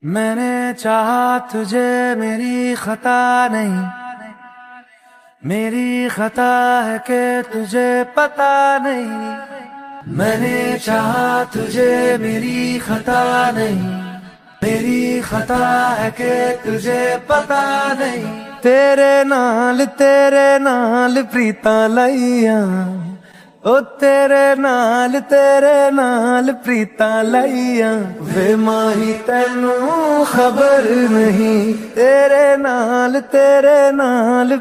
मैंने चाहा तुझे, मेरी खता नहीं, मेरी खता है कि तुझे पता नहीं। मैंने चाहा तुझे, मेरी खता नहीं, मेरी खता है कि तुझे पता नहीं। तेरे नाल प्रीता लाइया, ओ तेरे नाल प्रीता लाइया। वे माही तेनू खबर नहीं, तेरे नाल